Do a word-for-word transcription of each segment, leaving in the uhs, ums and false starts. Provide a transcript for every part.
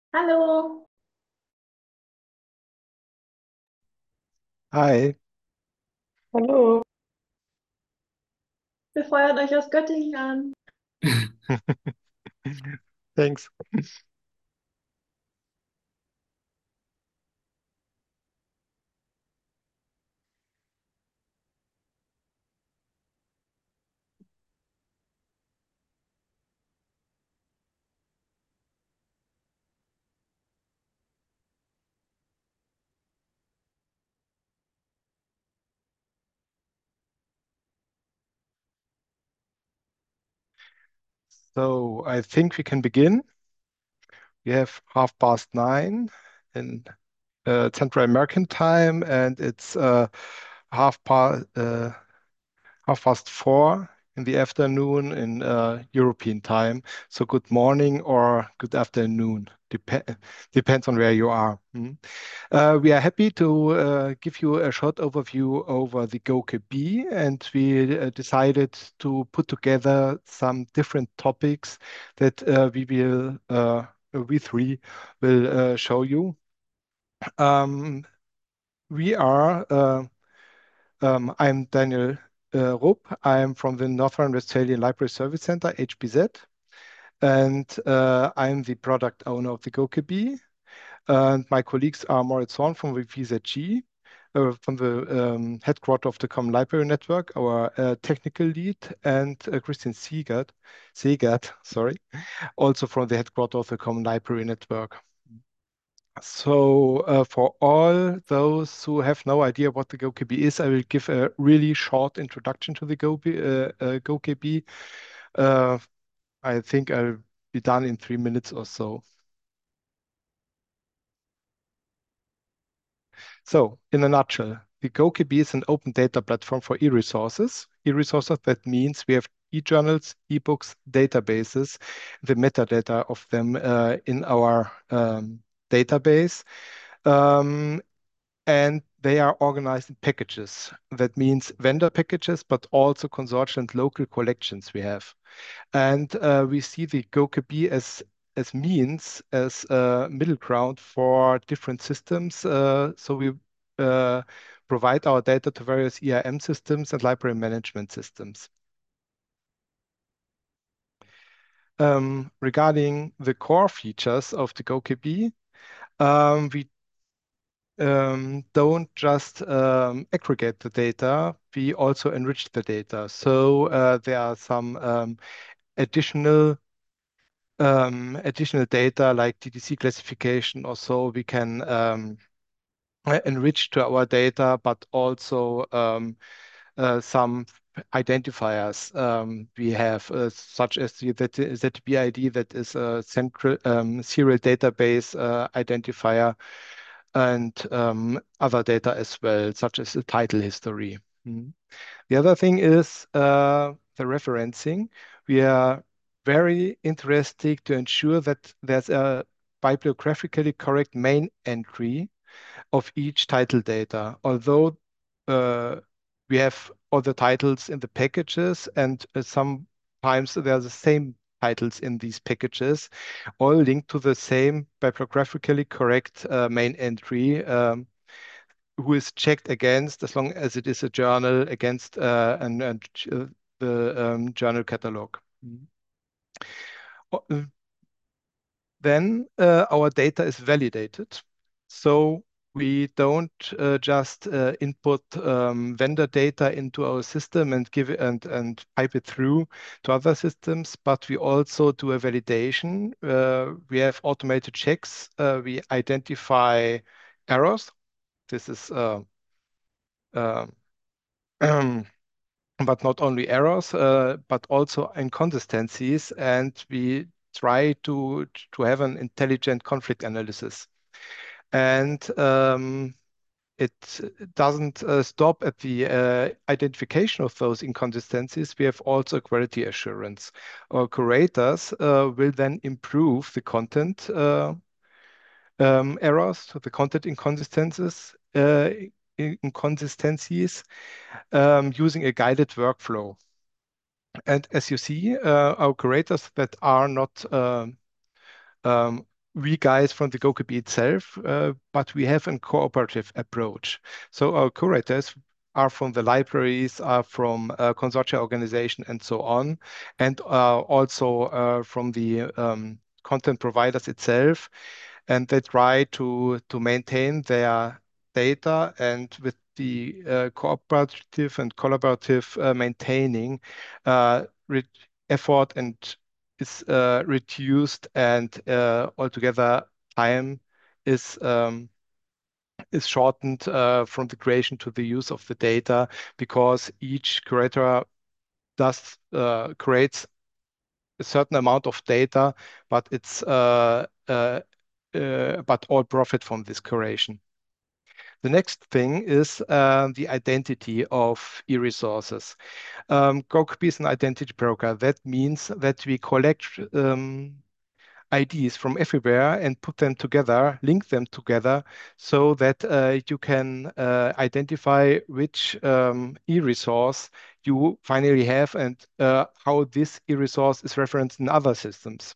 Hallo, Hi. Hallo. Wir feuern euch aus Göttingen an. Thanks. So I think we can begin. We have half past nine in uh, Central American time, and it's uh, half past uh, half past four in the afternoon in uh, European time. So good morning or good afternoon, Dep depends on where you are. Hmm. Uh, we are happy to uh, give you a short overview over the GoKB, and we uh, decided to put together some different topics that uh, we will, uh, we three will uh, show you. Um, we are, uh, um, I'm Daniel uh, Rupp. I'm from the North Rhine-Westphalian Library Service Center, H B Z, and uh, I'm the product owner of the GoKB. And my colleagues are Moritz Horn from the V Z G, uh, from the um, headquarter of the Common Library Network, our uh, technical lead, and uh, Christian Siegert, Segert, sorry, also from the headquarter of the Common Library Network. So uh, for all those who have no idea what the GoKB is, I will give a really short introduction to the Go, uh, uh, GoKB. Uh, I think I'll be done in three minutes or so. So, in a nutshell, the GoKB is an open data platform for e-resources. E-resources, that means we have e-journals, e-books, databases, the metadata of them uh, in our um, database. Um, and they are organized in packages. That means vendor packages, but also consortium and local collections we have. And uh, we see the GoKB as as means as a middle ground for different systems. Uh, so we uh, provide our data to various E R M systems and library management systems. Um, regarding the core features of the GoKB, um, we um, don't just um, aggregate the data, we also enrich the data. So uh, there are some um, additional um, additional data like D D C classification or so we can um, uh, enrich to our data, but also um, uh, some identifiers um, we have, uh, such as the Z B I D, that is a central um, serial database uh, identifier, and um, other data as well, such as the title history. Mhm. The other thing is uh, the referencing. We are very interested to ensure that there's a bibliographically correct main entry of each title data. Although uh, we have all the titles in the packages, and uh, sometimes there are the same titles in these packages, all linked to the same bibliographically correct uh, main entry. Um, who is checked against, as long as it is a journal, against uh, an, an, uh, the um, journal catalog. Mhm. O- uh, Then uh, our data is validated. So we don't uh, just uh, input um, vendor data into our system and give it and, and pipe it through to other systems, but we also do a validation. Uh, we have automated checks. Uh, we identify errors. This is uh, um, but not only errors, uh, but also inconsistencies, and we try to to have an intelligent conflict analysis. And um, it doesn't uh, stop at the uh, identification of those inconsistencies. We have also quality assurance. Our curators uh, will then improve the content uh, um, errors, so the content inconsistencies, uh, inconsistencies um, using a guided workflow. And as you see, uh, our curators that are not um, um, we guys from the GoKB itself, uh, but we have a cooperative approach. So our curators are from the libraries, are from uh, consortia organization and so on, and uh, also uh, from the um, content providers itself. And they try to, to maintain their data, and with the uh, cooperative and collaborative uh, maintaining uh, effort and is uh, reduced, and uh, altogether time is um, is shortened uh, from the creation to the use of the data, because each curator does uh, creates a certain amount of data, but it's uh, uh, uh, but all profit from this curation. The next thing is uh, the identity of e-resources. Um, GoKB is an identity broker. That means that we collect um, I Ds from everywhere and put them together, link them together, so that uh, you can uh, identify which um, e-resource you finally have, and uh, how this e-resource is referenced in other systems.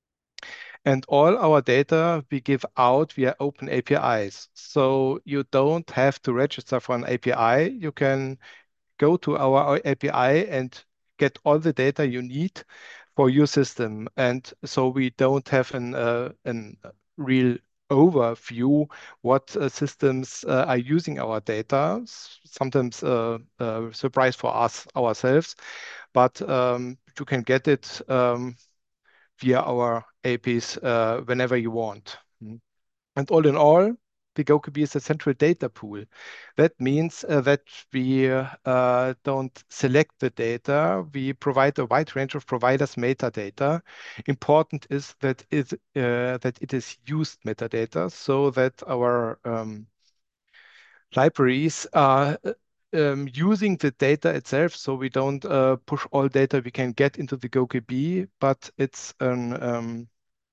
And all our data we give out via open A P Is. So you don't have to register for an A P I. You can go to our A P I and get all the data you need for your system. And so we don't have an, uh, an real overview what uh, systems uh, are using our data. S- Sometimes uh, uh, surprise for us ourselves, but um, you can get it um, via our A P Is uh, whenever you want. Mm. And all in all, the GoKB is a central data pool. That means uh, that we uh, don't select the data. We provide a wide range of providers' metadata. Important is that it, uh, that it is used metadata, so that our um, libraries are uh, um, using the data itself. So we don't uh, push all data we can get into the GoKB, but it's an um,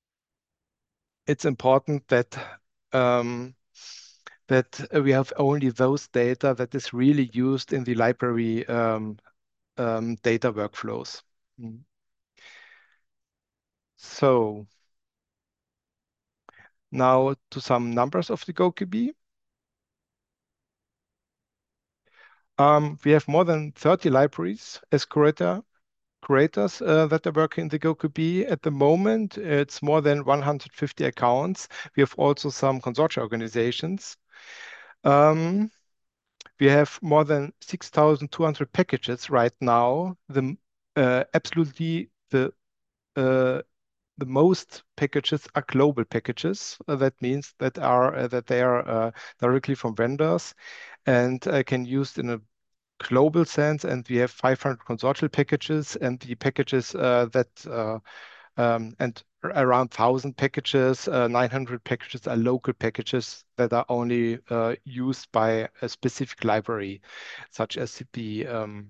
it's important that um, that we have only those data that is really used in the library um, um, data workflows. Mm. So now to some numbers of the GoKB. Um, we have more than thirty libraries as curator, curators uh, that are working in the GoKB. At the moment, it's more than one hundred fifty accounts. We have also some consortia organizations. Um, We have more than six thousand two hundred packages right now. The uh, absolutely the uh, the most packages are global packages. Uh, that means that are uh, that they are uh, directly from vendors and uh, can used in a global sense. And we have five hundred consortial packages, and the packages uh, that uh, um, and around one thousand packages, uh, nine hundred packages are local packages that are only uh, used by a specific library, such as the um,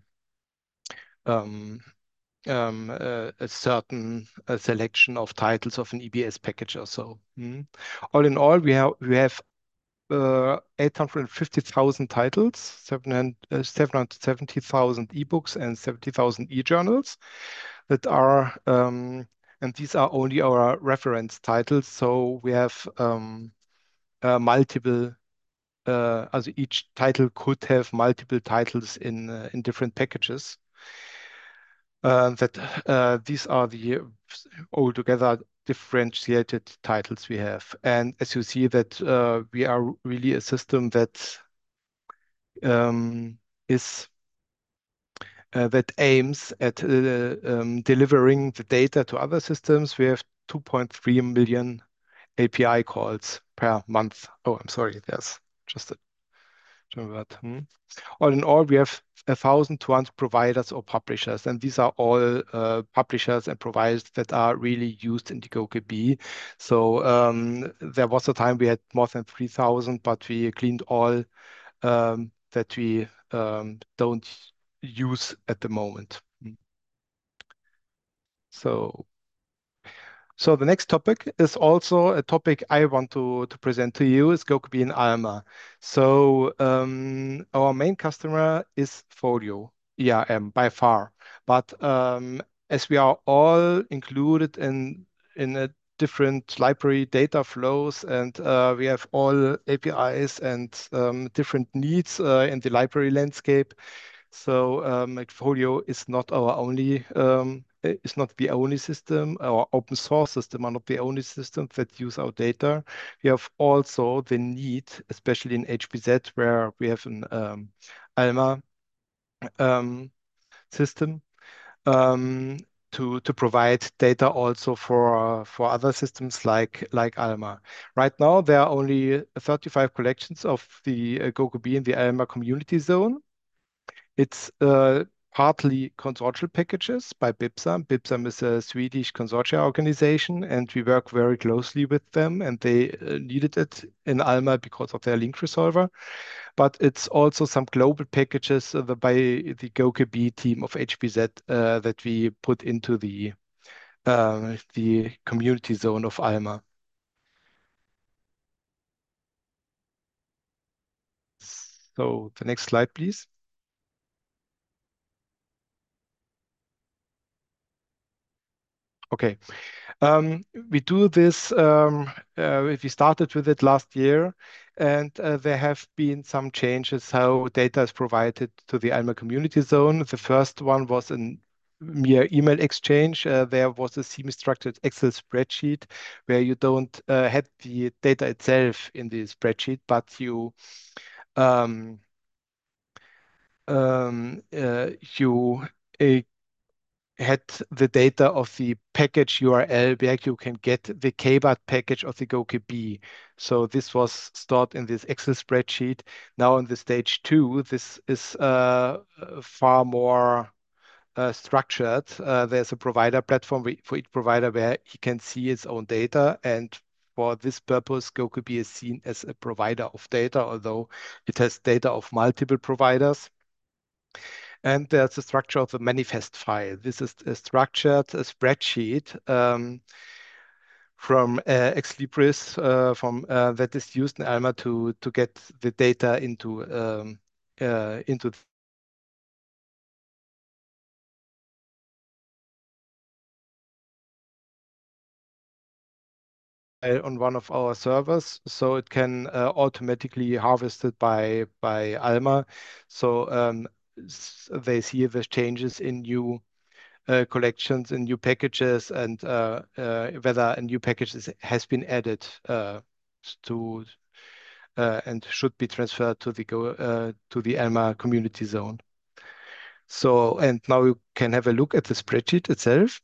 um, um, uh, a certain uh, selection of titles of an E B S package or so. Mm. All in all, we have we have uh, eight hundred fifty thousand titles, seven hundred, uh, seven hundred seventy thousand ebooks, and seventy thousand e-journals that are, um, and these are only our reference titles. So we have um, uh, multiple, uh, also each title could have multiple titles in uh, in different packages. Uh, that uh, these are the altogether differentiated titles we have. And as you see that uh, we are really a system that um, is uh, that aims at uh, um, delivering the data to other systems. We have two point three million A P I calls per month. Oh, I'm sorry, there's just a word. Hmm. All in all, we have one thousand two hundred providers or publishers, and these are all uh, publishers and providers that are really used in the GoKB. So um, there was a time we had more than three thousand, but we cleaned all um, that we um, don't use at the moment. Mm. So, so the next topic is also a topic I want to, to present to you is GoKB and Alma. So um, our main customer is Folio, E R M by far. But um, as we are all included in in a different library data flows, and uh, we have all A P Is and um, different needs uh, in the library landscape. So um, Matchfolio is not our only um, i- is not the only system. Our open source system are not the only systems that use our data. We have also the need, especially in H P Z, where we have an um, Alma um, system um, to to provide data also for uh, for other systems like like Alma. Right now, there are only thirty-five collections of the uh, GoKB in the Alma community zone. It's uh, partly consortial packages by BIPSAM. BIPSAM is a Swedish consortia organization, and we work very closely with them. And they uh, needed it in Alma because of their link resolver. But it's also some global packages uh, the- by the GoKB team of H P Z uh, that we put into the uh, the community zone of Alma. So the next slide, please. Okay. Um, we do this, um, uh, we started with it last year, and uh, there have been some changes how data is provided to the Alma community zone. The first one was a mere email exchange. Uh, there was a semi-structured Excel spreadsheet where you don't uh, have the data itself in the spreadsheet, but you um, um, uh, you uh, had the data of the package U R L where you can get the K B A T package of the GoKB. So this was stored in this Excel spreadsheet. Now in the stage two, this is uh, uh, far more uh, structured. Uh, there's a provider platform wi- for each provider where he can see his own data. And for this purpose, GoKB is seen as a provider of data, although it has data of multiple providers. And there's the structure of the manifest file. This is a structured a spreadsheet um, from uh, Ex Libris uh, from uh, that is used in Alma to to get the data into um, uh, into uh, on one of our servers, so it can uh, automatically harvest it by by Alma. So um, s- they see the changes in new uh, collections and new packages, and uh, uh, whether a new package is, has been added uh, to uh, and should be transferred to the go uh, to the Alma community zone. So, and now you can have a look at the spreadsheet itself.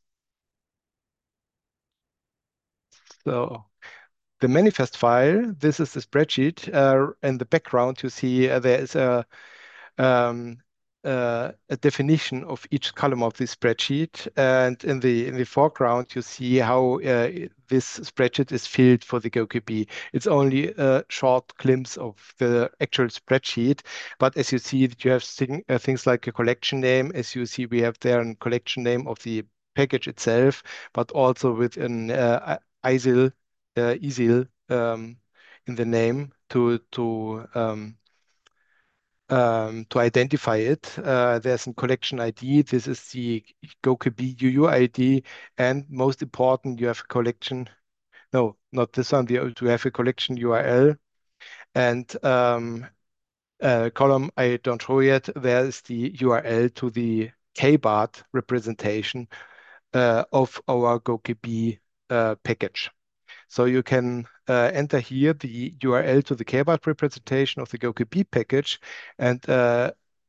So the manifest file, this is the spreadsheet. Uh, in the background, you see uh, there is a um, uh, a definition of each column of this spreadsheet, and in the in the foreground you see how uh, this spreadsheet is filled for the GoKB. It's only a short glimpse of the actual spreadsheet, but as you see, that you have thing, uh, things like a collection name. As you see, we have there a collection name of the package itself, but also with an uh, I S I L, uh, I S I L um, in the name to to um, um, to identify it. Uh, there's a collection I D. This is the GoKB U U I D. And most important, you have a collection. No, not this one. The, you have a collection U R L. And um, uh, column I don't show yet. There is the U R L to the K B A T representation uh, of our GoKB uh, package. So you can uh, enter here the U R L to the K B A T representation of the GoKB package, and uh,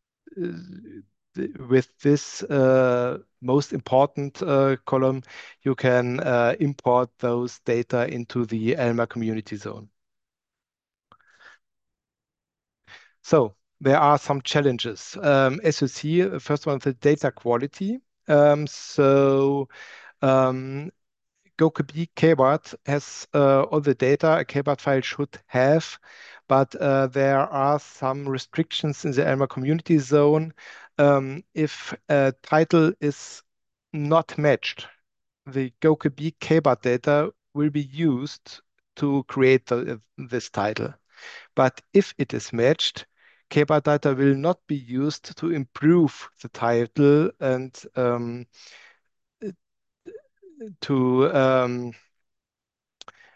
with this uh, most important uh, column, you can uh, import those data into the Alma community zone. So there are some challenges. Um, as you see, the first one, the data quality. Um, so um, GoKB K B A T has uh, all the data a K B A T file should have, but uh, there are some restrictions in the Elma community zone. Um, if a title is not matched, the GoKB K B A T data will be used to create the, this title. But if it is matched, K B A T data will not be used to improve the title and um, to um,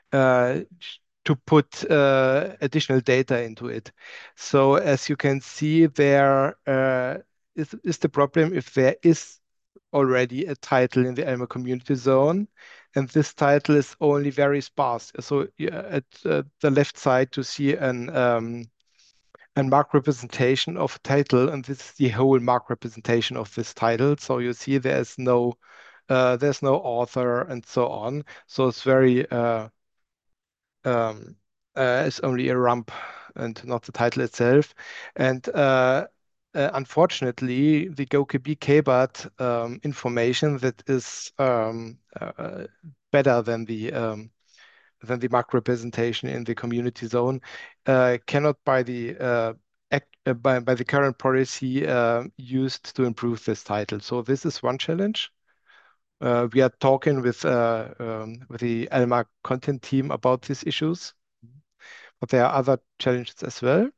uh, to put uh, additional data into it. So as you can see, there uh, is, is the problem if there is already a title in the Elmer community zone, and this title is only very sparse. So yeah, at uh, the left side, to see an um, and mark representation of a title, and this is the whole mark representation of this title. So you see there's no uh, there's no author and so on. So it's very uh, um, uh, it's only a rump and not the title itself. And uh, uh, unfortunately, the GoKB KBAT um, information that is um, uh, better than the um, than the mark representation in the community zone uh, cannot by the uh, act, uh, by, by the current policy uh, used to improve this title. So this is one challenge. Uh, we are talking with uh, um, with the Elmar content team about these issues, but there are other challenges as well.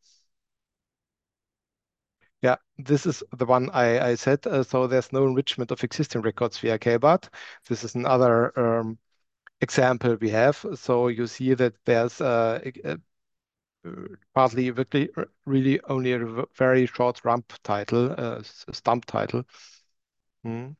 Yeah, this is the one I, I said. Uh, so there's no enrichment of existing records via KBAT. This is another um, example we have. So you see that there's uh, a, uh, partly really, really only a v- very short rump title, uh, s- stump title. Mm.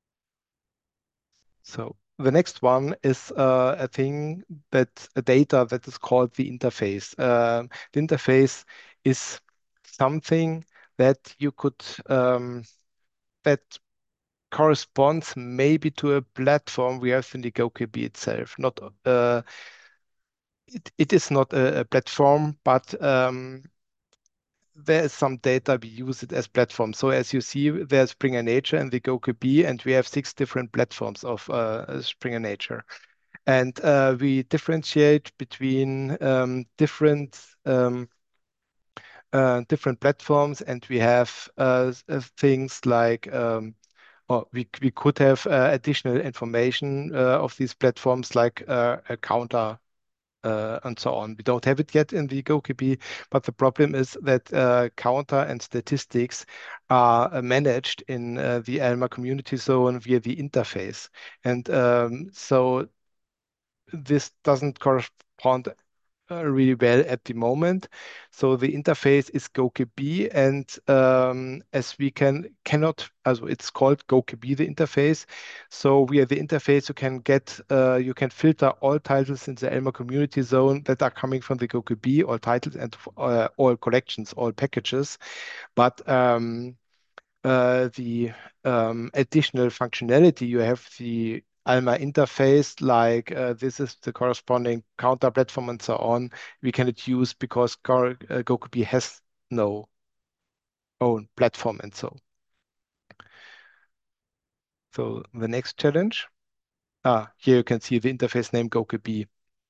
So the next one is uh, a thing that a data that is called the interface. Um the interface is something that you could um, that corresponds maybe to a platform we have in the GoKB itself. Not uh, it, it is not a, a platform, but um, there is some data we use it as platform. So as you see, there's Springer Nature and the GoKB, and we have six different platforms of uh, Springer Nature. And uh, we differentiate between um, different um, uh, different platforms, and we have uh, uh, things like um, or we, we could have uh, additional information uh, of these platforms like uh, a counter uh, and so on. We don't have it yet in the GoKB, but the problem is that uh, counter and statistics are uh, managed in uh, the Elma community zone via the interface. And um, so this doesn't correspond uh, really well at the moment. So the interface is GoKB, and um, as we can cannot, as it's called GoKB, the interface. So via the interface, you can get uh, you can filter all titles in the Elma community zone that are coming from the GoKB, all titles and uh, all collections, all packages. But um, uh, the um, additional functionality. You have the Alma interface, like uh, this is the corresponding counter platform and so on. We cannot use because Go- uh, GoKB has no own platform and so. So the next challenge. Ah, here you can see the interface name GoKB.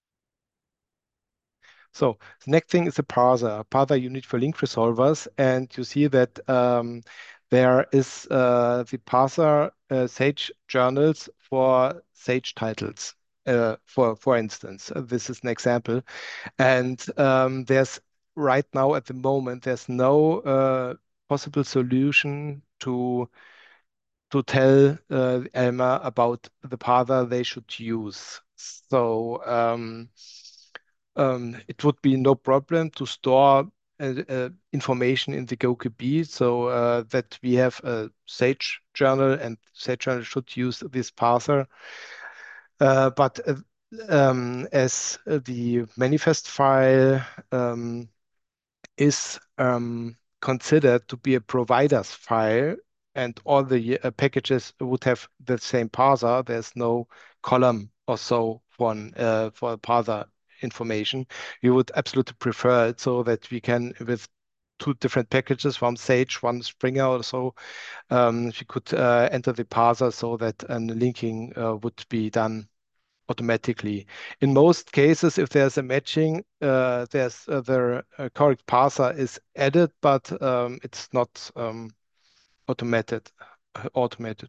So the next thing is a parser, a parser unit for link resolvers, and you see that um, there is uh, the parser uh, Sage journals for Sage titles. Uh, for for instance, Uh, this is an example, and um, there's right now at the moment there's no uh, possible solution to to tell uh, Elma about the parser they should use. So um, um, it would be no problem to store uh, uh, information in the GoKB so uh, that we have a Sage journal and Sage journal should use this parser. Uh, but uh, um, as uh, the manifest file um, is um, considered to be a provider's file, and all the uh, packages would have the same parser. There's no column or so for an, uh, for parser information. We would absolutely prefer it so that we can, with two different packages, one Sage, one Springer or so, um, we could uh, enter the parser so that a linking uh, would be done automatically. In most cases, if there's a matching, uh, there's uh, the uh, correct parser is added, but um, it's not um, automated. uh, Automated.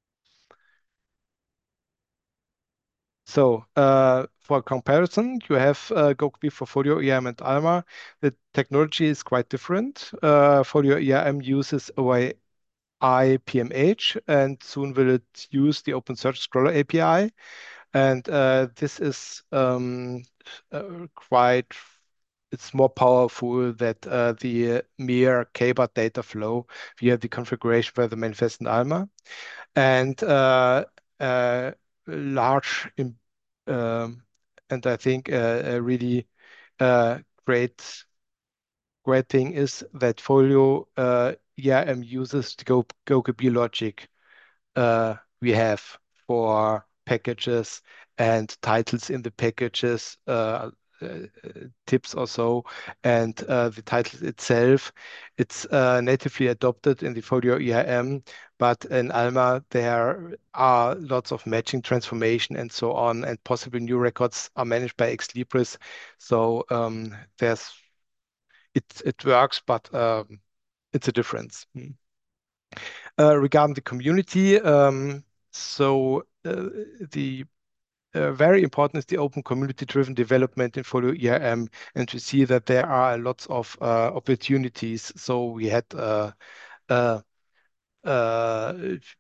So uh, for comparison, you have uh, GoKB for Folio, E R M, and Alma. The technology is quite different. Uh, Folio E R M uses O I P M H, and soon will it use the OpenSearch Scroller A P I. And uh, this is um, uh, quite, it's more powerful that uh, the mere K-bar data flow via the configuration for the manifest in Alma. And uh, uh, large, im- um, and I think uh, a really uh, great great thing is that Folio uh, E R M uses the Go GoKB logic uh, we have for packages and titles in the packages, uh, uh, tips or so, and uh, the title itself. It's uh, natively adopted in the Folio E R M, but in Alma there are lots of matching, transformation, and so on, and possible new records are managed by Ex Libris. So um, there's it it works, but um, it's a difference. Mm. Uh, regarding the community, um, so uh, the uh, very important is the open community-driven development in Folio E R M, and we see that there are lots of uh, opportunities. So we had uh, uh, uh,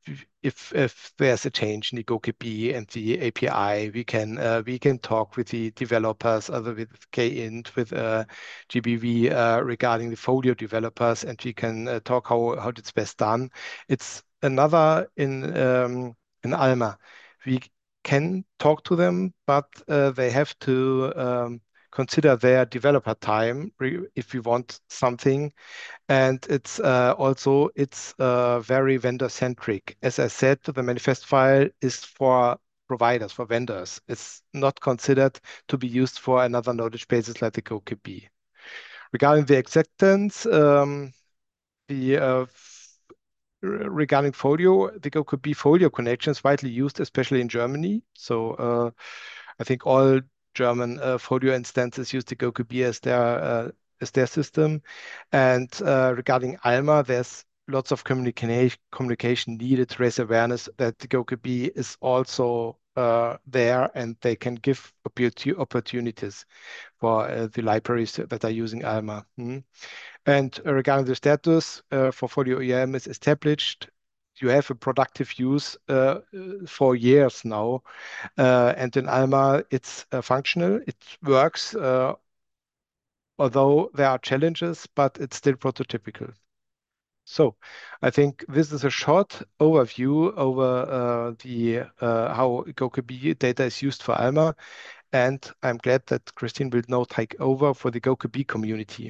if if there's a change in the GoKB and the A P I, we can uh, we can talk with the developers, other with Kint, with uh, G B V uh, regarding the Folio developers, and we can uh, talk how how it's best done. It's another in um, in Alma. We can talk to them, but uh, they have to um, consider their developer time re- if we want something, and it's uh, also it's uh, very vendor centric. As I said, the manifest file is for providers, for vendors. It's not considered to be used for another knowledge bases like the GoKB. Regarding the acceptance, um, the uh, regarding Folio, the GoKB Folio connection is widely used, especially in Germany. So uh, I think all German uh, Folio instances use the GoKB as their uh, as their system. And uh, regarding Alma, there's lots of communication communication needed to raise awareness that the GoKB is also uh, there, and they can give opportu- opportunities for uh, the libraries that are using Alma. Mm. And uh, regarding the status uh, for Folio E M is established. You have a productive use uh, uh, for years now. Uh, and in Alma, it's uh, functional. It works, uh, although there are challenges, but it's still prototypical. So I think this is a short overview over uh, the uh, how GoKB data is used for Alma. And I'm glad that Christine will now take over for the GoKB community.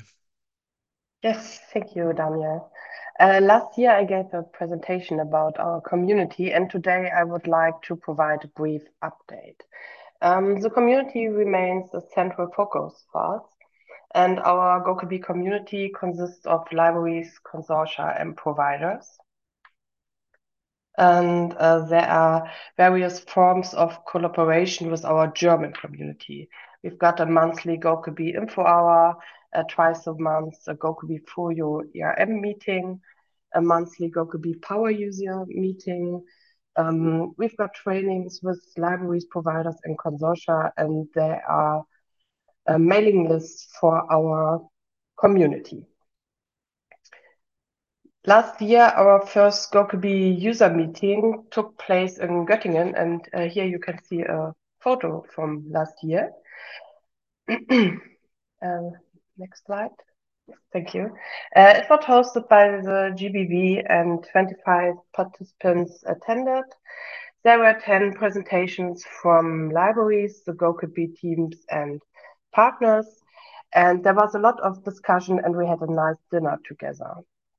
Yes, thank you, Daniel. Uh, last year, I gave a presentation about our community, and today I would like to provide a brief update. Um, the community remains a central focus for us, and our GoKB community consists of libraries, consortia, and providers. And uh, there are various forms of collaboration with our German community. We've got a monthly GoKB info hour, uh, twice a month a GoKB Folio E R M meeting, a monthly GoKB power user meeting. Um, we've got trainings with libraries, providers, and consortia, and there are a mailing lists for our community. Last year, our first GoKB user meeting took place in Göttingen, and uh, here you can see a photo from last year. uh, next slide. Thank you. Uh, it was hosted by the G B V, and twenty-five participants attended. There were ten presentations from libraries, the GoKB teams, and partners. And there was a lot of discussion, and we had a nice dinner together.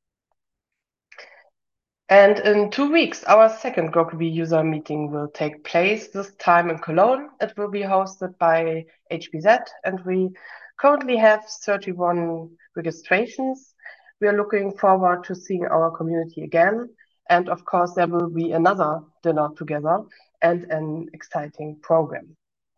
And in two weeks, our second GoKB user meeting will take place, this time in Cologne. It will be hosted by H B Z, and we currently have thirty-one registrations. We are looking forward to seeing our community again. And of course, there will be another dinner together and an exciting program.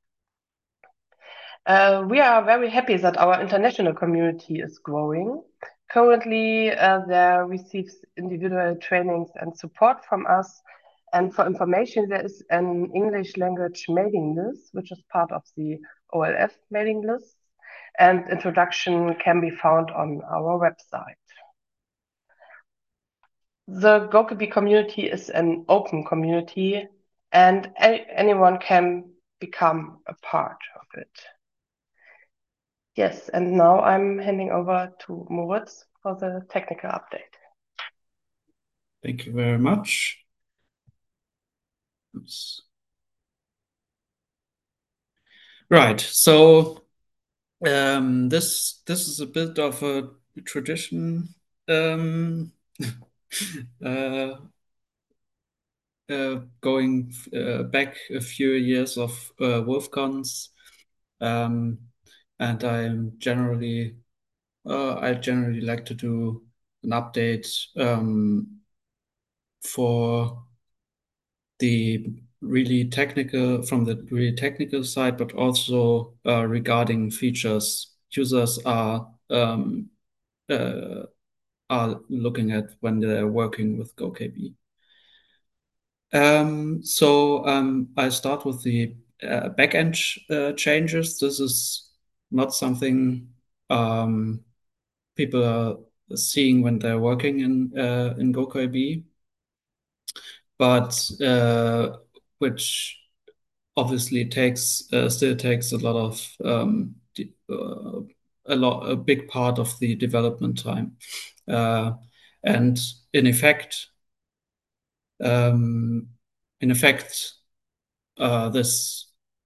Uh, we are very happy that our international community is growing. Currently, uh, there receives individual trainings and support from us. And for information, there is an English language mailing list, which is part of the O L F mailing list. And introduction can be found on our website. The GoKB community is an open community. and a anyone can become a part of it. Yes, and now I'm handing over to Moritz for the technical update. Thank you very much. Oops. Right. So um, this this is a bit of a tradition. Um, uh, uh, going uh, back a few years of uh, WolfCons, um, and I'm generally uh, I generally like to do an update um, for the really technical from the really technical side, but also uh, regarding features users are um, uh, are looking at when they're working with GoKB. Um, so um, I start with the uh, backend uh, changes. This is not something um, people are seeing when they're working in uh, in GoKB, but uh, which obviously takes uh, still takes a lot of um, uh, a lot a big part of the development time, uh, and in effect, um, in effect, uh, this.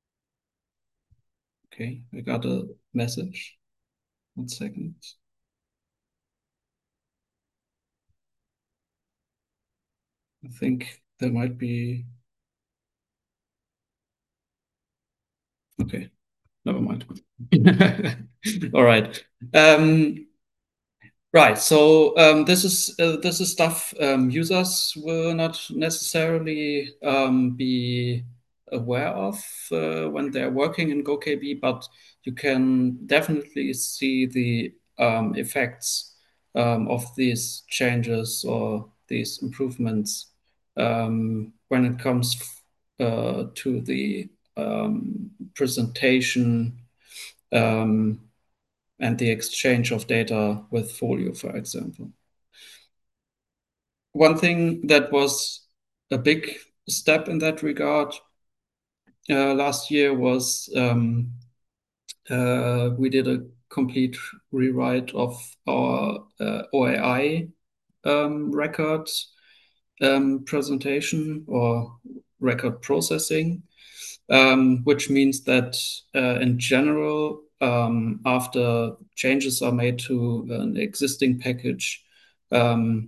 Okay, I got a message. One second. I think there might be. Okay, never mind. All right. Um, right. So um, this is uh, this is stuff um, users will not necessarily um, be aware of uh, when they're working in GoKB, but you can definitely see the um, effects um, of these changes or these improvements um, when it comes uh, to the um, presentation um, and the exchange of data with Folio, for example. One thing that was a big step in that regard uh, last year was um, uh, we did a complete rewrite of our uh, O A I um, record um, presentation or record processing, um, which means that uh, in general, um, after changes are made to an existing package, um,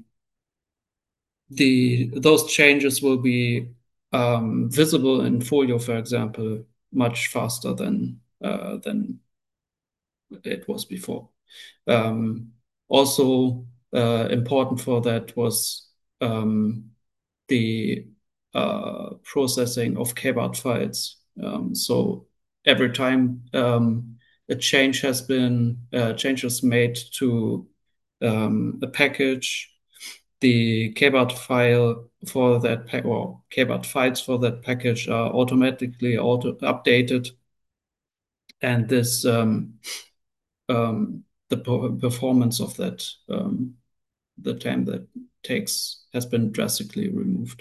the those changes will be um, visible in Folio, for example, much faster than uh, than it was before. Um, also uh, important for that was um, the uh, processing of K BART files. Um, so every time um, a change has been uh, changes made to um, a package, the K BART file for that pack or K BART files for that package are automatically auto updated, and this um, um, the performance of that um, the time that takes has been drastically removed.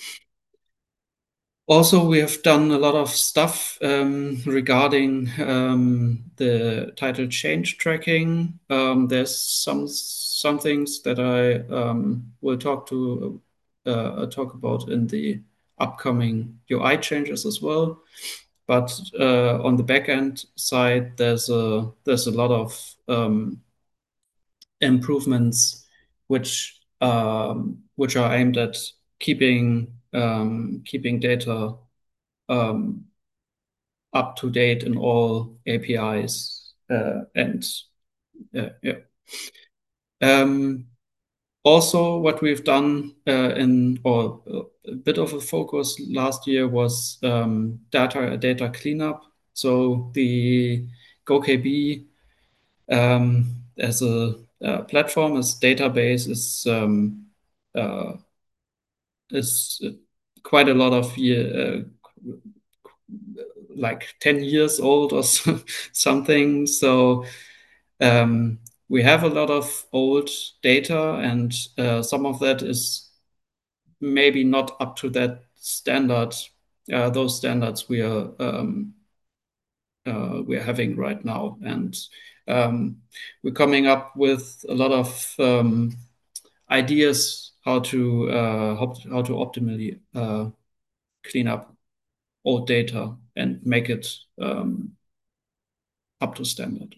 Also, we have done a lot of stuff um, regarding um, the title change tracking. Um, there's some some things that I um, will talk to uh, talk about in the upcoming U I changes as well. But uh, on the backend side, there's a there's a lot of um, improvements which um, which are aimed at keeping um, keeping data um, up to date in all A P Is uh, and uh, yeah. Um, also, what we've done uh, in or a bit of a focus last year was um, data data cleanup. So the GoKB um, as a uh, platform, as database is um, uh, is quite a lot of year, uh, like ten years old or so, something. So um, we have a lot of old data, and uh, some of that is maybe not up to that standard uh, those standards we are um, uh, we are having right now, and um, we're coming up with a lot of um, ideas how to uh, how, how to optimally uh, clean up old data and make it um, up to standard.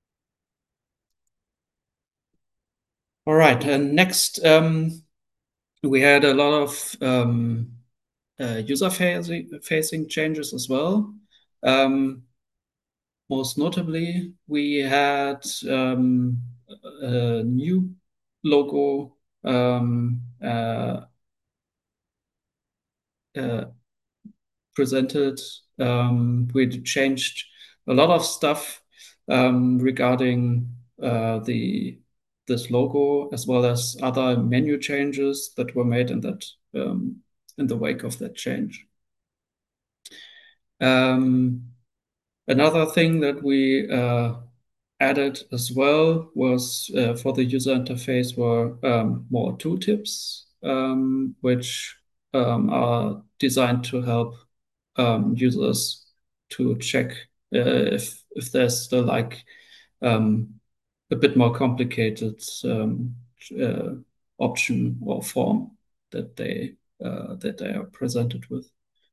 All right, and next um, we had a lot of um, uh, user-facing changes as well. Um, most notably, we had um, a new logo um, uh, uh, presented. Um, we changed a lot of stuff um, regarding uh, the this logo, as well as other menu changes that were made in that um, in the wake of that change. Um, another thing that we uh, added as well was uh, for the user interface were um, more tooltips, um, which um, are designed to help um, users to check uh, if if there's still like um, a bit more complicated um, uh, option or form that they uh, that they are presented with.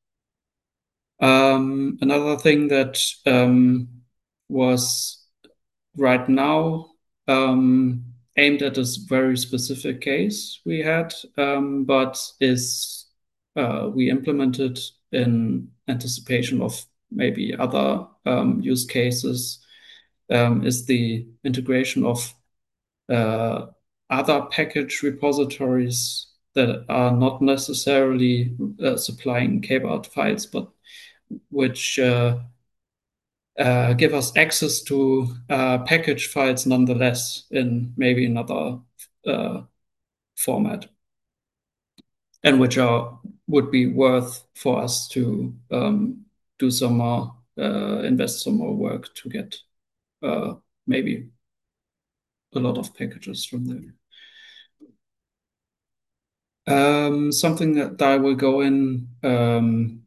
Um, another thing that um, was right now um, aimed at a very specific case we had, um, but is uh, we implemented in anticipation of maybe other um, use cases, um, is the integration of uh, other package repositories that are not necessarily uh, supplying K B A R T files, but which uh, uh, give us access to uh, package files nonetheless in maybe another uh, format, and which are would be worth for us to um, do some more, uh, invest some more work to get uh, maybe a lot of packages from there. Um, something that I will go in um,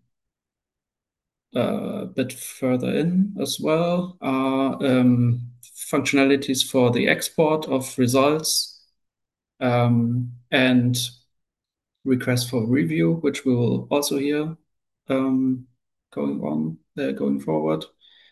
a bit further in as well are um, functionalities for the export of results um, and request for review, which we will also hear um, going on uh, going forward.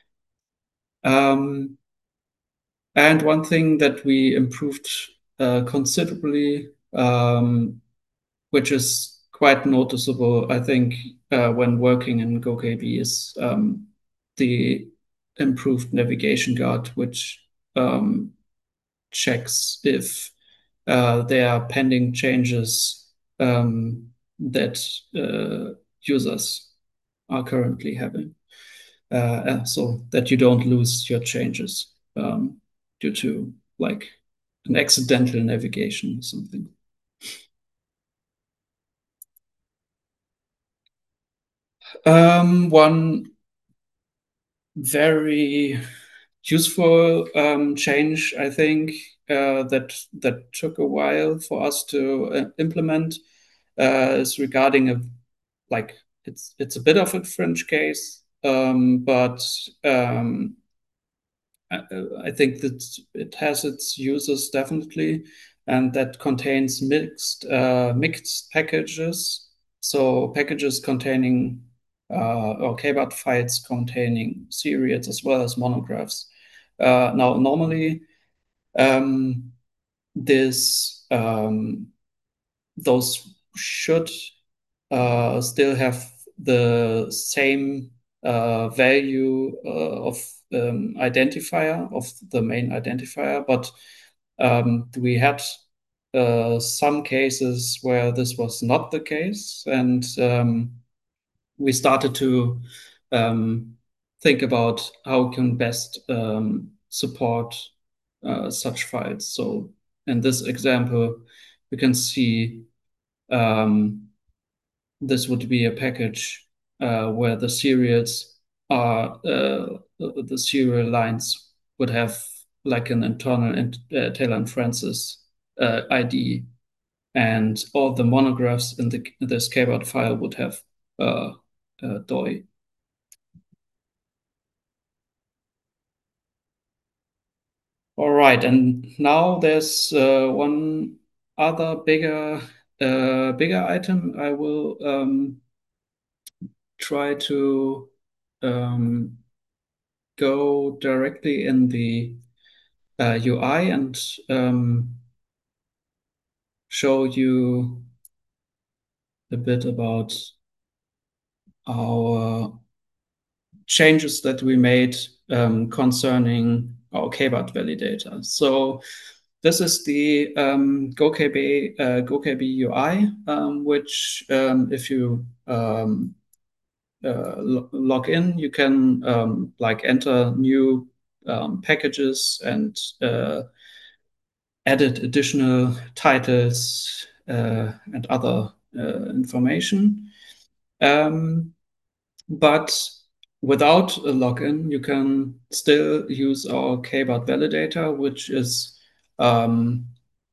Um, and one thing that we improved uh, considerably, um, which is quite noticeable, I think, uh, when working in GoKB, is um, the improved navigation guard, which um, checks if uh, there are pending changes um, that uh, users are currently having, uh, so that you don't lose your changes um, due to like an accidental navigation or something. Um, one very useful um, change, I think, uh, that that took a while for us to uh, implement uh, is regarding a like it's it's a bit of a fringe case, um, but um, I, I think that it has its uses definitely, and that contains mixed uh, mixed packages. So packages containing uh, or K B A R T files containing serials as well as monographs. Uh, now, normally, um, this um, those should uh, still have the same uh, value uh, of um, identifier of the main identifier, but um, we had uh, some cases where this was not the case, and um, we started to um, think about how we can best um, support uh, such files. So in this example, we can see um, this would be a package uh, where the serials are uh, the serial lines would have like an internal uh, Taylor and Francis uh, I D, and all the monographs in, the, in this K B A R T file would have uh, uh, D O I. All right, and now there's uh, one other bigger uh, bigger item I will um, try to um, go directly in the uh, U I and um, show you a bit about our changes that we made um, concerning our K B A T validator. So this is the um, GoKB, uh, GoKB U I, um, which um, if you um, uh, lo log in, you can um, like enter new um, packages and uh, edit additional titles uh, and other uh, information. Um, but without a login, you can still use our K B A T validator, which is um,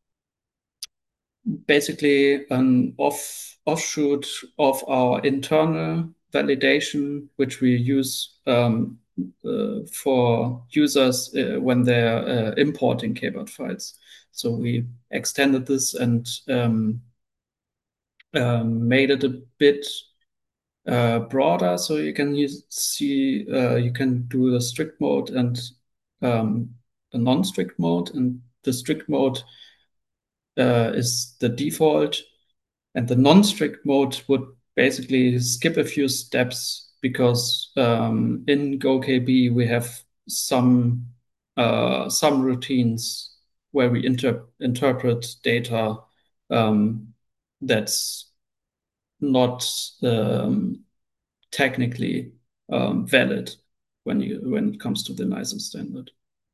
basically an off offshoot of our internal validation, which we use um, uh, for users uh, when they're uh, importing K B A T files. So we extended this and um, um, made it a bit uh, broader, so you can use, see uh, you can do the strict mode and um, a non-strict mode, and the strict mode uh, is the default, and the non-strict mode would basically skip a few steps because um, in GoKB we have some uh, some routines where we inter interpret data um, that's not um, technically um, valid when you when it comes to the NISO standard.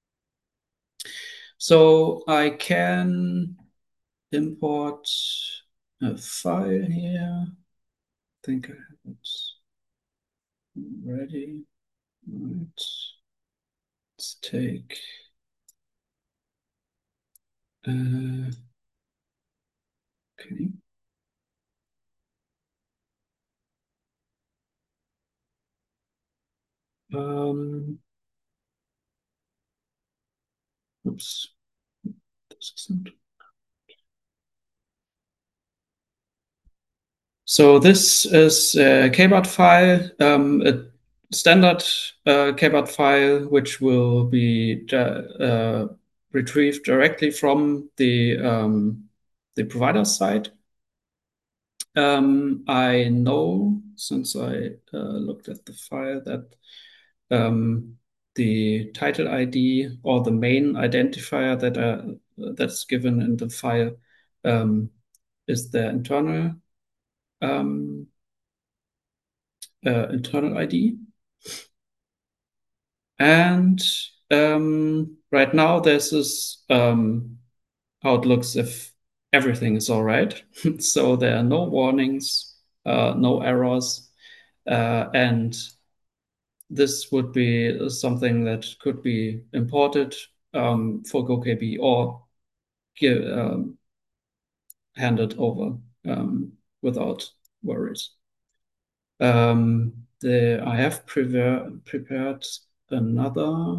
So I can import a file here. I think I have it ready. Right. Let's take uh, okay. Um, oops, this isn't. So this is a K B A T file, um, a standard uh, K B A T file, which will be uh, retrieved directly from the um, the provider side. Um, I know, since I uh, looked at the file, that um, the title I D or the main identifier that uh, that's given in the file um, is the internal um, uh, internal I D. And um, right now, this is um, how it looks if everything is all right. So there are no warnings, uh, no errors, uh, and this would be something that could be imported um, for GoKB or give, um, handed over um, without worries. Um, the, I have prepared prepared another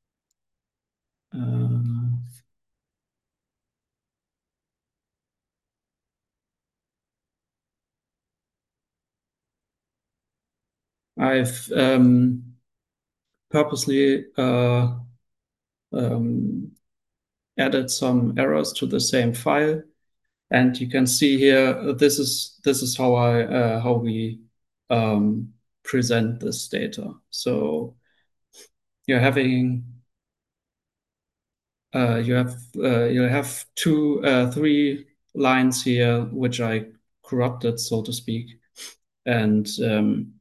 uh, I've um, purposely uh, um, added some errors to the same file, and you can see here this is this is how I uh, how we um, present this data. So you're having uh, you have uh, you have two uh, three lines here which I corrupted, so to speak, and um,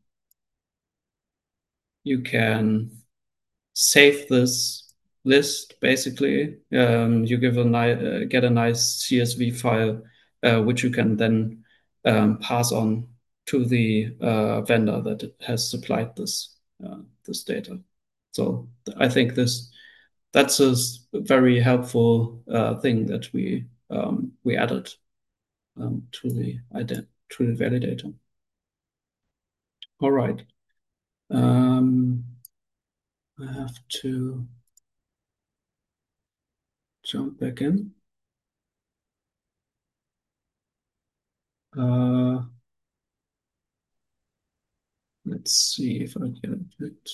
you can save this list basically. Um, you give a nice uh, get a nice C S V file uh, which you can then um, pass on to the uh, vendor that has supplied this uh, this data. So I think this that's a very helpful uh, thing that we um, we added um, to the ident to the validator. All right. Um, I have to jump back in. Uh, let's see if I can it.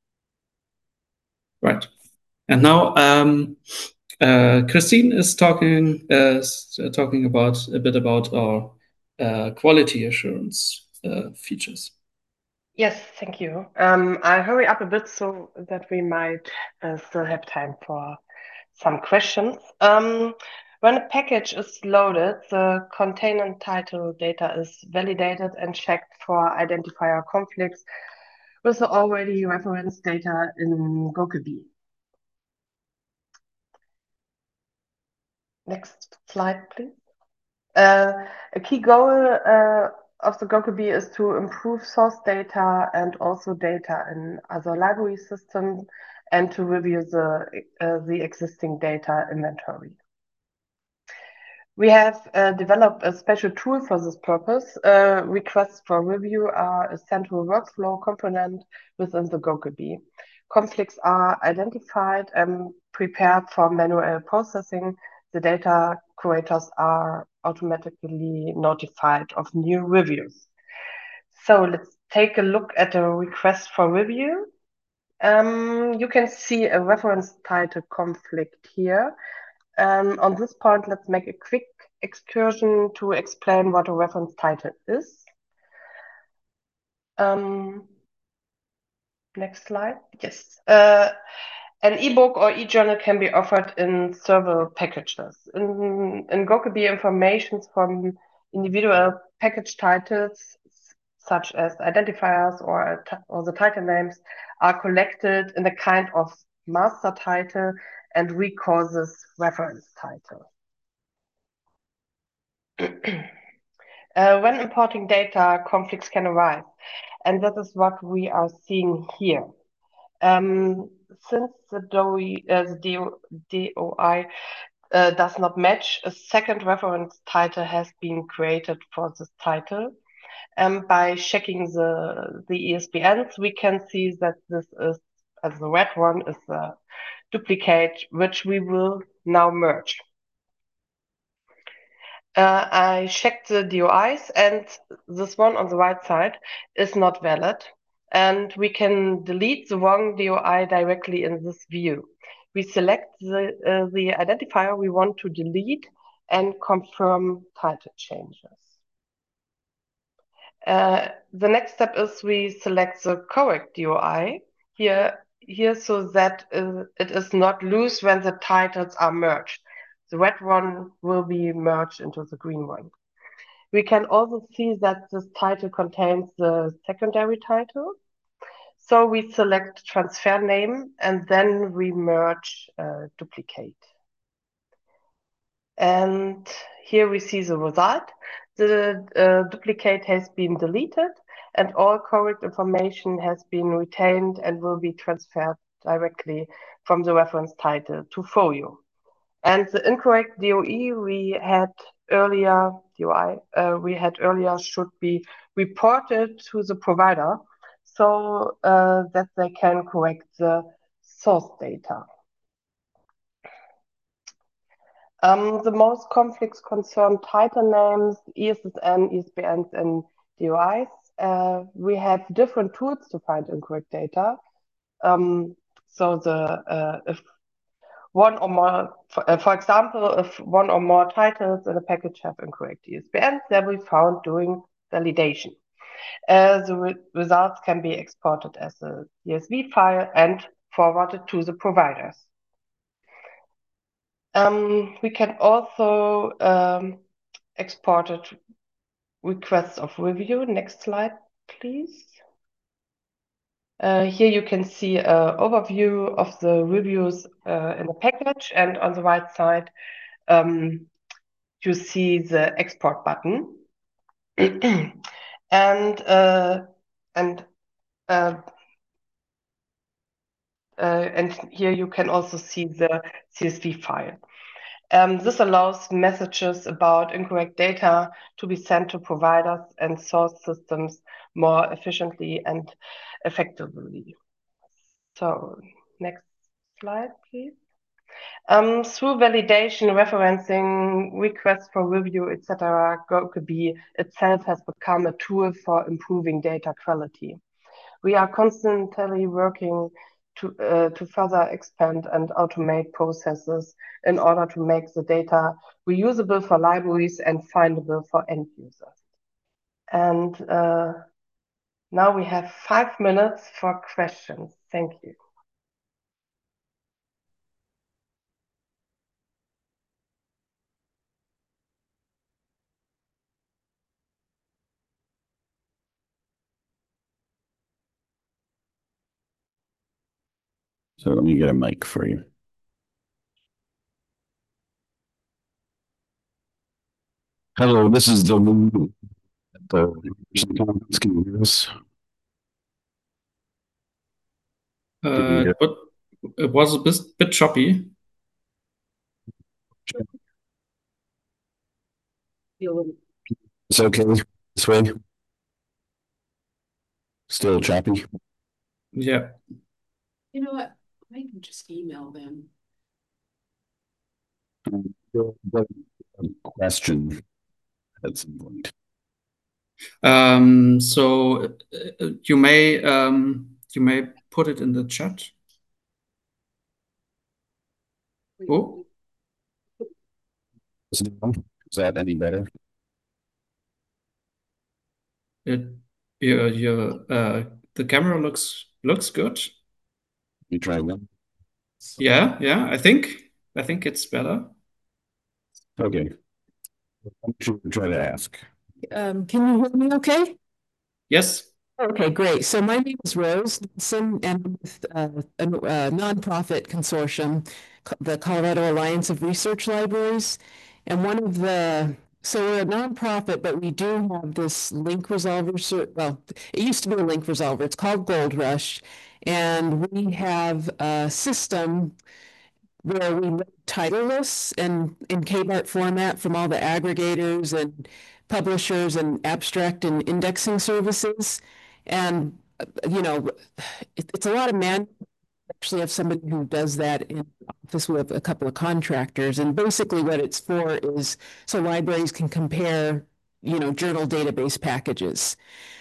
Right. And now um, uh, Christine is talking uh, talking about a bit about our uh, quality assurance uh, features. Yes, thank you. Um, I'll hurry up a bit so that we might uh, still have time for some questions. Um, when a package is loaded, the container title data is validated and checked for identifier conflicts with the already referenced data in GoKB. Next slide, please. Uh, a key goal uh, of the GoKB is to improve source data and also data in other library systems and to review the, uh, the existing data inventory. We have uh, developed a special tool for this purpose. Uh, requests for review are a central workflow component within the GoKB. Conflicts are identified and prepared for manual processing. The data curators are automatically notified of new reviews. So let's take a look at a request for review. Um, you can see a reference title conflict here. Um, on this point, let's make a quick excursion to explain what a reference title is. Um, next slide. Yes. Uh, an ebook or e-journal can be offered in several packages. In, in GoKB, information from individual package titles, such as identifiers or, or the title names, are collected in a kind of master title, and we call this reference title. Uh, when importing data, conflicts can arise, and that is what we are seeing here. Um, since the D O I, uh, the D O I uh, does not match, a second reference title has been created for this title. Um, by checking the, the E S B Ns, we can see that this is, as the red one, is a duplicate, which we will now merge. Uh, I checked the D O Is, and this one on the right side is not valid. And we can delete the wrong D O I directly in this view. We select the, uh, the identifier we want to delete and confirm title changes. Uh, the next step is we select the correct D O I here, here so that uh, it is not loose when the titles are merged. The red one will be merged into the green one. We can also see that this title contains the secondary title. So we select transfer name and then we merge uh, duplicate. And here we see the result. The uh, duplicate has been deleted and all correct information has been retained and will be transferred directly from the reference title to Folio. And the incorrect D O I we had earlier, D O I, uh, we had earlier should be reported to the provider so uh, that they can correct the source data. Um, the most conflicts concern title names, E S S N, E S B Ns, and D O Is. Uh, we have different tools to find incorrect data. Um, so the uh, if one or more, for, uh, for example, if one or more titles in a package have incorrect E S B Ns, they will be found during validation. Uh, the re results can be exported as a C S V file and forwarded to the providers. Um, we can also um, export it requests of review. Next slide, please. Uh, here you can see an overview of the reviews uh, in the package, and on the right side, um, you see the export button. and uh, and uh, uh, and here you can also see the C S V file. Um, this allows messages about incorrect data to be sent to providers and source systems more efficiently and effectively. So, next slide, please. Um, through validation, referencing, requests for review, et cetera, GoKB itself has become a tool for improving data quality. We are constantly working to, uh, to further expand and automate processes in order to make the data reusable for libraries and findable for end users. And uh, now we have five minutes for questions. Thank you. So let me get a mic for you. Hello, this is the the can you hear us? Uh, but it was a bit, bit choppy. It's okay this way. Still choppy. Yeah. You know what? I can just email them. Question at some point. Um, so uh, you may um, you may put it in the chat. Oh, Is that any better? it your your uh, the camera looks looks good. You try one. Yeah, yeah. I think I think it's better. Okay. I'm sure try to ask. Um, can you hear me okay? Yes. Okay, great. So my name is Rose Nelson, and I'm with uh, a, a nonprofit consortium, co- the Colorado Alliance of Research Libraries. And one of the, so we're a nonprofit, but we do have this link resolver. ser- Well, it used to be a link resolver. It's called Gold Rush. And we have a system where we load title lists and in K BART format from all the aggregators and publishers and abstract and indexing services. And, uh, you know, it, it's a lot of man. Actually have somebody who does that in office with a couple of contractors. And basically what it's for is so libraries can compare, you know, journal database packages.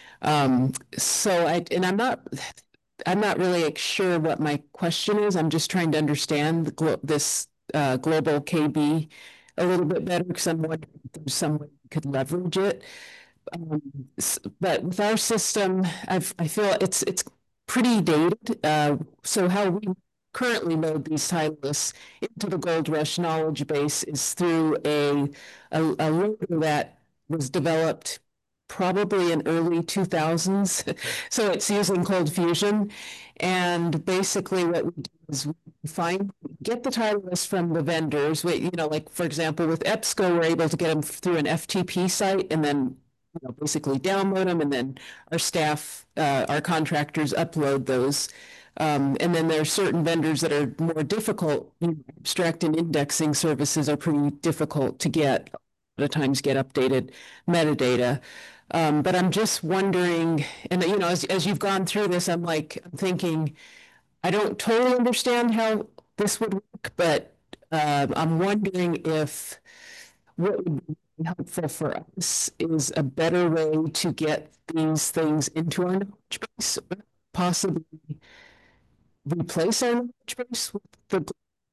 Um, so I, and I'm not, I'm not really sure what my question is. I'm just trying to understand the glo- this uh, global K B a little bit better because I'm wondering if there's some way we could leverage it. Um, s- but with our system, I've, I feel it's it's pretty dated. Uh, so how we currently load these title lists into the Gold Rush knowledge base is through a a, a loader that was developed probably in early two thousands. So it's using Cold Fusion. And basically what we do is we find, get the title list from the vendors. We, you know, like for example, with EBSCO, we're able to get them through an F T P site and then you know, basically download them, and then our staff, uh, our contractors upload those. Um, and then there are certain vendors that are more difficult. You know, abstract and indexing services are pretty difficult to get. A lot of times get updated metadata. Um, but I'm just wondering, and you know, as, as you've gone through this, I'm like, I'm thinking, I don't totally understand how this would work, but uh, I'm wondering if what would be helpful for us is a better way to get these things into our knowledge base, or possibly replace our knowledge base with the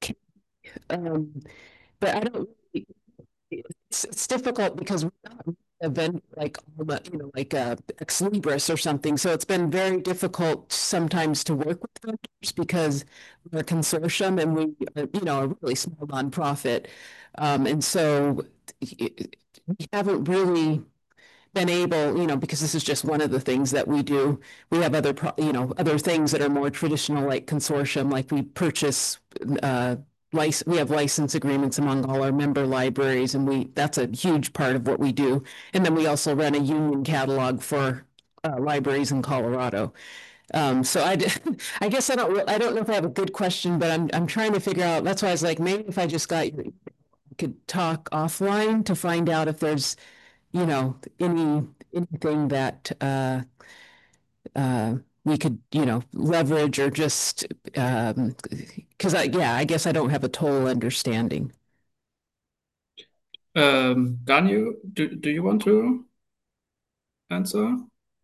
um, but I don't it's it's difficult because we're not a vendor like Alma, you know, like uh, Ex Libris or something. So it's been very difficult sometimes to work with vendors because we're a consortium and we are, you know, a really small nonprofit. Um, and so we haven't really been able, you know, because this is just one of the things that we do. We have other, pro- you know, other things that are more traditional, like consortium, like we purchase, uh, license, we have license agreements among all our member libraries, and we, that's a huge part of what we do. And then we also run a union catalog for uh, libraries in Colorado. Um, so I, I guess I don't, I don't know if I have a good question, but I'm, I'm trying to figure out, that's why I was like, maybe if I just got your could talk offline to find out if there's, you know, any anything that uh, uh, we could, you know, leverage or just um, because I, yeah, I guess I don't have a total understanding. Um, Daniel, do, do you want to answer?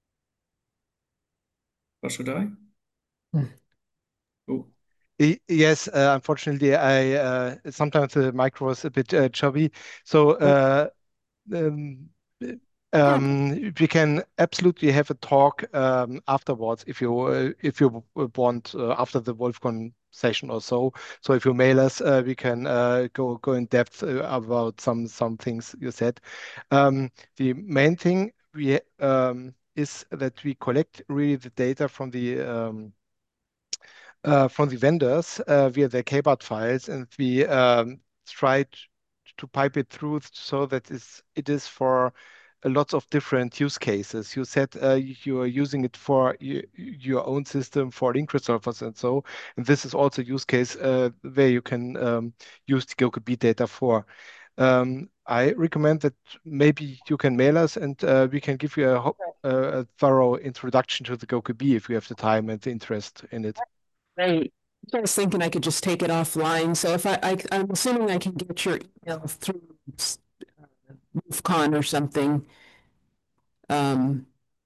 Or should I? Hmm. Oh, Y- Yes, uh, unfortunately, I uh, sometimes the micro is a bit uh, choppy. So uh, um, um, we can absolutely have a talk um, afterwards if you uh, if you w- want uh, after the Wolfcon session or so. So if you mail us, uh, we can uh, go go in depth uh, about some some things you said. Um, the main thing we um, is that we collect really the data from the um, uh, from the vendors uh, via their K B A T files, and we um, tried to pipe it through so that it's, it is for a lots of different use cases. You said uh, you are using it for y your own system for link resolvers and so, and this is also use case uh, where you can um, use the GoKB data for. Um, I recommend that maybe you can mail us and uh, we can give you a, ho- a thorough introduction to the GoKB if you have the time and the interest in it. Right. I was thinking I could just take it offline. So if I, I I'm assuming I can get your email through uh, MoveCon or something. Um,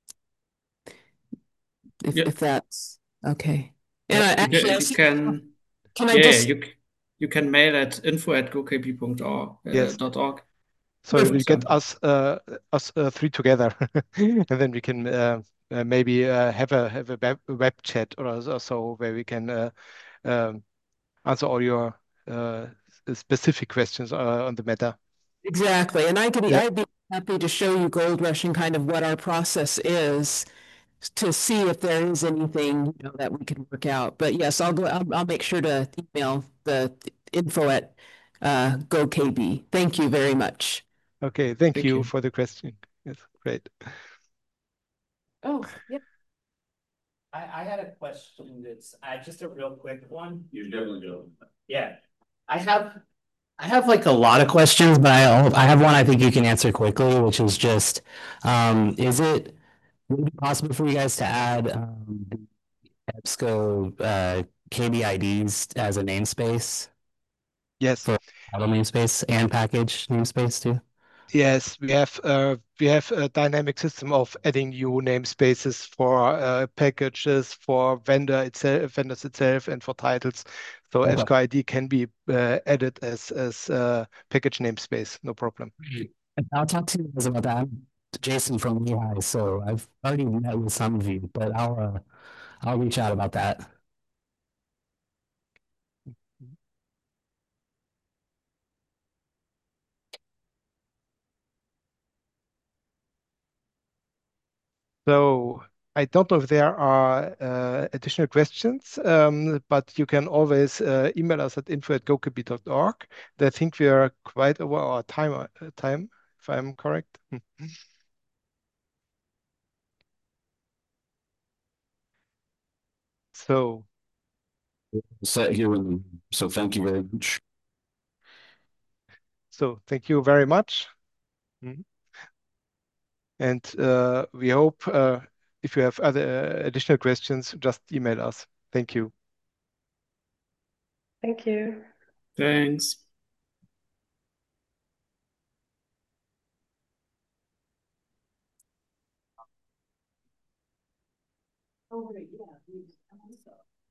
if yeah, if that's okay. And yeah. I, You actually, can, I you see. can, Can I yeah, yeah, just you, c- you can mail at info at gokb Yes. dot org, So for we get example. us uh, us uh, three together, and then we can uh, uh, maybe uh, have a have a web, web chat or, or so where we can uh, um, answer all your uh, specific questions uh, on the matter. exactly? And I could be Yeah. I'd be happy to show you Gold Rush and kind of what our process is to see if there is anything, you know, that we can work out. But yes, I'll go. I'll, I'll make sure to email the info at uh, GoKB. Thank you very much. Okay. Thank Thank you you. for the question. Yes. Great. Oh, yeah. I, I had a question that's uh, just a real quick one. You definitely do. Yeah. I have I have like a lot of questions, but I I have one I think you can answer quickly, which is just um is it would it be possible for you guys to add um the EBSCO uh K B I Ds as a namespace Yes. for title namespace and package namespace too? Yes, we have uh, we have a dynamic system of adding new namespaces for uh, packages, for vendor itself, vendors itself, and for titles. So Okay. EBSCO I D can be uh, added as as uh, package namespace, no problem. I'll talk to you guys about that. I'm Jason from Lehigh, so I've already met with some of you, but I'll uh, I'll reach out about that. So I don't know if there are uh, additional questions, um, but you can always uh, email us at info at gokb dot org. I think we are quite over our time, uh, time, if I'm correct. So, Set here, and so thank you very much. so thank you very much. Mhm. And uh, we hope uh, if you have other uh, additional questions, just email us. Thank you. Thank you. Thanks. Oh, wait, yeah.